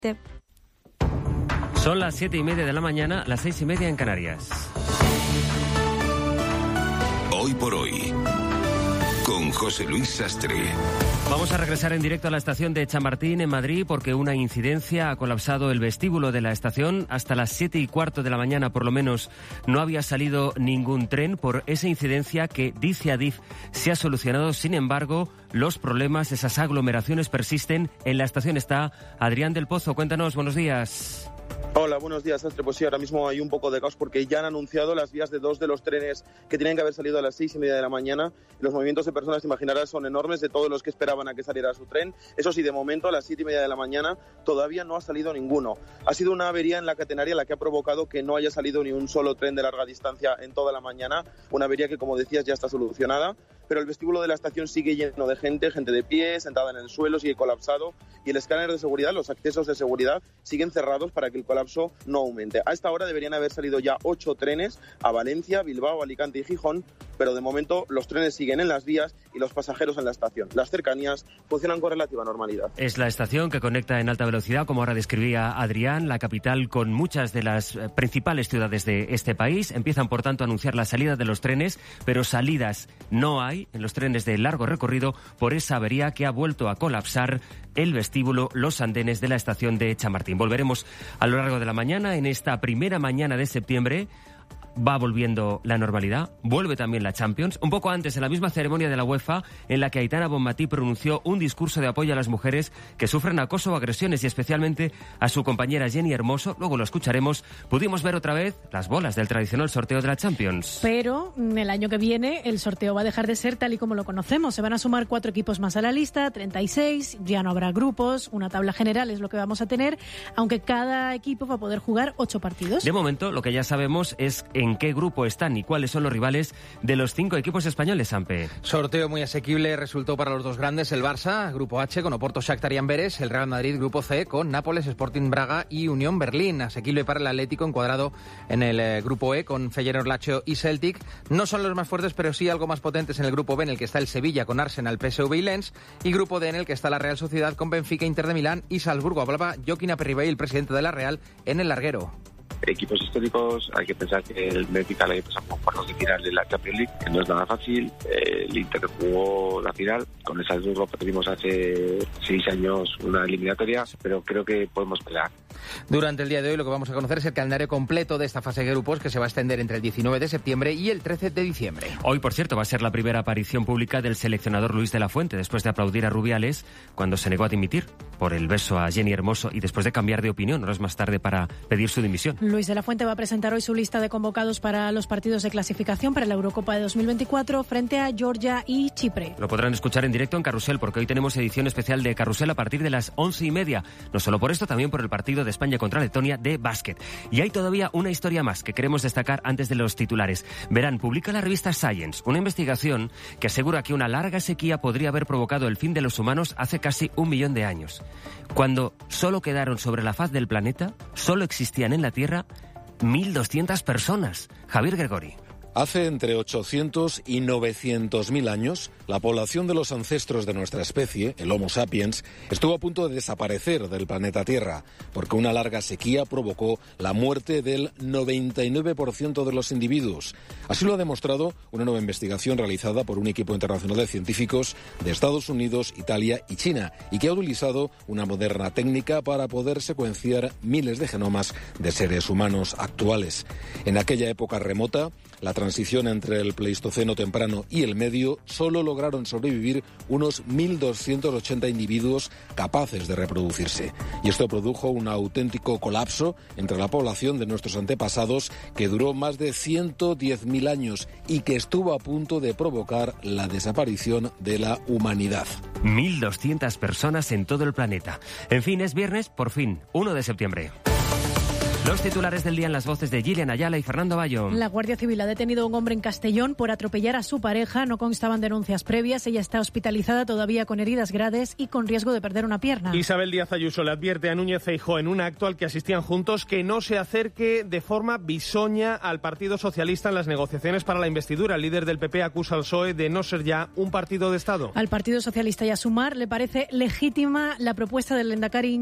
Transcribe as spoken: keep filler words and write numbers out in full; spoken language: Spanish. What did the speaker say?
Son las siete y media de la mañana, las seis y media en Canarias. Hoy por hoy, con José Luis Sastre. Vamos a regresar en directo a la estación de Chamartín, en Madrid, porque una incidencia ha colapsado el vestíbulo de la estación. Hasta las siete y cuarto de la mañana, por lo menos, no había salido ningún tren por esa incidencia que, dice Adif, se ha solucionado. Sin embargo, los problemas, esas aglomeraciones persisten. En la estación está Adrián del Pozo. Cuéntanos, buenos días. Hola, buenos días, Sastre. Pues sí, ahora mismo hay un poco de caos porque ya han anunciado las vías de dos de los trenes que tenían que haber salido a las seis y media de la mañana. Los movimientos de personas, te imaginarás, son enormes, de todos los que esperaban a que saliera su tren. Eso sí, de momento, a las siete y media de la mañana todavía no ha salido ninguno. Ha sido una avería en la catenaria la que ha provocado que no haya salido ni un solo tren de larga distancia en toda la mañana. Una avería que, como decías, ya está solucionada. Pero el vestíbulo de la estación sigue lleno de gente, gente de pie, sentada en el suelo, sigue colapsado. Y el escáner de seguridad, los accesos de seguridad, siguen cerrados para que el colapso no aumente. A esta hora deberían haber salido ya ocho trenes a Valencia, Bilbao, Alicante y Gijón, pero de momento los trenes siguen en las vías y los pasajeros en la estación. Las cercanías funcionan con relativa normalidad. Es la estación que conecta en alta velocidad, como ahora describía Adrián, la capital con muchas de las principales ciudades de este país. Empiezan, por tanto, a anunciar la salida de los trenes, pero salidas no hay en los trenes de largo recorrido por esa avería que ha vuelto a colapsar el vestíbulo, los andenes de la estación de Chamartín. Volveremos a lo largo de la mañana. En esta primera mañana de septiembre va volviendo la normalidad, vuelve también la Champions. Un poco antes, en la misma ceremonia de la UEFA, en la que Aitana Bonmatí pronunció un discurso de apoyo a las mujeres que sufren acoso o agresiones, y especialmente a su compañera Jenny Hermoso. Luego lo escucharemos. Pudimos ver otra vez las bolas del tradicional sorteo de la Champions. Pero el año que viene el sorteo va a dejar de ser tal y como lo conocemos. Se van a sumar cuatro equipos más a la lista, treinta y seis, ya no habrá grupos, una tabla general es lo que vamos a tener, aunque cada equipo va a poder jugar ocho partidos. De momento, lo que ya sabemos es en qué grupo están y cuáles son los rivales de los cinco equipos españoles, Ampe. Sorteo muy asequible resultó para los dos grandes, el Barça, grupo H, con Oporto, Shakhtar y Amberes, el Real Madrid, grupo C, con Nápoles, Sporting Braga y Unión Berlín. Asequible para el Atlético, encuadrado en el eh, grupo E, con Feyenoord, Lazio y Celtic. No son los más fuertes, pero sí algo más potentes en el grupo B, en el que está el Sevilla, con Arsenal, P S V y Lens, y grupo D, en el que está la Real Sociedad, con Benfica, Inter de Milán y Salzburgo. Hablaba Joaquín Aperribay, el presidente de la Real, en el larguero. Equipos históricos, hay que pensar que el Benfica le pasamos por los de final de la Champions League, que no es nada fácil. El Inter jugó la final, con el Salzburgo perdimos hace seis años una eliminatoria, pero creo que podemos pelear. Durante el día de hoy lo que vamos a conocer es el calendario completo de esta fase de grupos, que se va a extender entre el diecinueve de septiembre y el trece de diciembre. Hoy, por cierto, va a ser la primera aparición pública del seleccionador Luis de la Fuente, después de aplaudir a Rubiales cuando se negó a dimitir por el beso a Jenny Hermoso y después de cambiar de opinión horas más tarde para pedir su dimisión. Luis de la Fuente va a presentar hoy su lista de convocados para los partidos de clasificación para la Eurocopa de dos mil veinticuatro frente a Georgia y Chipre. Lo podrán escuchar en directo en Carrusel, porque hoy tenemos edición especial de Carrusel a partir de las once y media. No solo por esto, también por el partido de España contra Letonia de básquet. Y hay todavía una historia más que queremos destacar antes de los titulares. Verán, publica la revista Science una investigación que asegura que una larga sequía podría haber provocado el fin de los humanos hace casi un millón de años. Cuando solo quedaron sobre la faz del planeta, solo existían en la Tierra mil doscientas personas. Javier Gregori. Hace entre ochocientos y novecientos mil años, la población de los ancestros de nuestra especie, el Homo sapiens, estuvo a punto de desaparecer del planeta Tierra, porque una larga sequía provocó la muerte del noventa y nueve por ciento de los individuos. Así lo ha demostrado una nueva investigación realizada por un equipo internacional de científicos de Estados Unidos, Italia y China, y que ha utilizado una moderna técnica para poder secuenciar miles de genomas de seres humanos actuales. En aquella época remota, la transición entre el Pleistoceno temprano y el medio, solo lograron sobrevivir unos mil doscientos ochenta individuos capaces de reproducirse. Y esto produjo un auténtico colapso entre la población de nuestros antepasados que duró más de ciento diez mil años y que estuvo a punto de provocar la desaparición de la humanidad. mil doscientas personas en todo el planeta. En fin, es viernes, por fin, uno de septiembre. Los titulares del día en las voces de Gillian Ayala y Fernando Bayo. La Guardia Civil ha detenido a un hombre en Castellón por atropellar a su pareja. No constaban denuncias previas. Ella está hospitalizada todavía con heridas graves y con riesgo de perder una pierna. Isabel Díaz Ayuso le advierte a Núñez Feijóo en un acto al que asistían juntos que no se acerque de forma bisoña al Partido Socialista en las negociaciones para la investidura. El líder del P P acusa al P S O E de no ser ya un partido de Estado. Al Partido Socialista y a Sumar le parece legítima la propuesta del lehendakari